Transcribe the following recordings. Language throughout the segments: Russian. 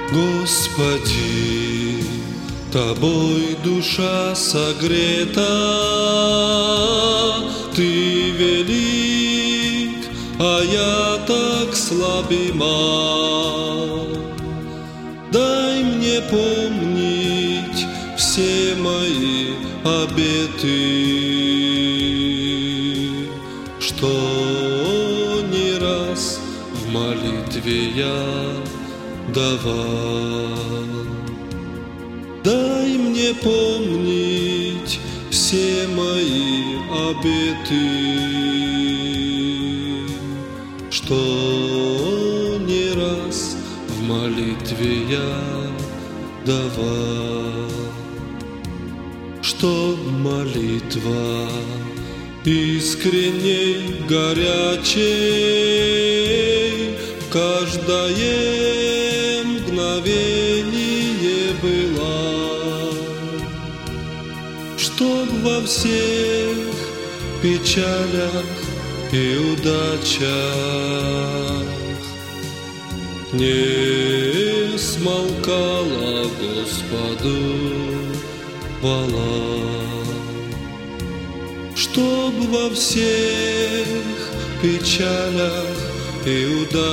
Господи, Тобой душа согрета, Ты велик, а я так слаб и мал. Дай мне помнить все мои обеты, что не раз в молитве я давал. Дай мне помнить все мои обеты, что не раз в молитве я давал. Чтоб молитва искренней, горячей каждое мгновение была, чтоб во всех печалях и удачах не смолкала Господу хвала. Чтоб во всех печалях и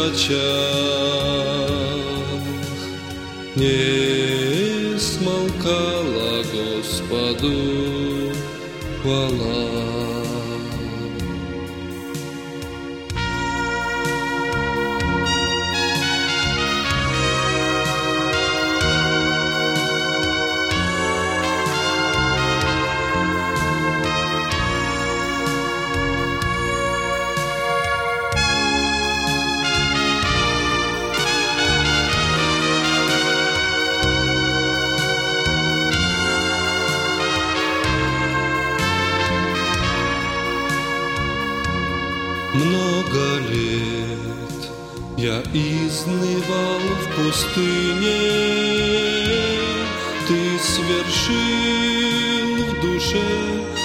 удачах не смолкала Господу хвала. Много лет я изнывал в пустыне, Ты свершил в душе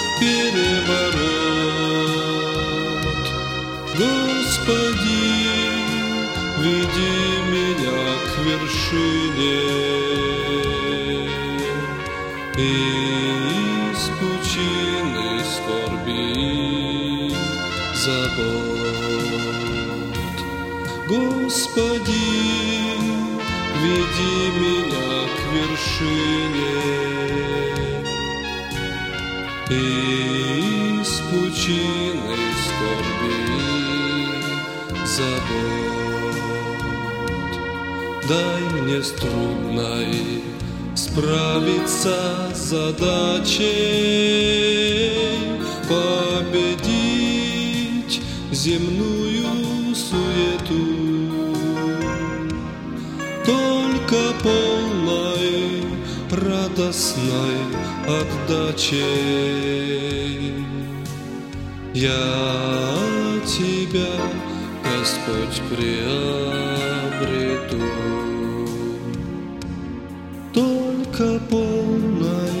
переворот. Господи, веди меня к вершине, из пучины скорби забот. Господи, веди меня к вершине, из пучины скорби забот. Дай мне с трудной справиться с задачей, победить земную суету. Только полной радостной отдачей я Тебя, Господь, приобрету. Только полной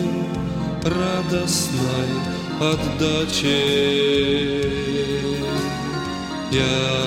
радостной отдачей я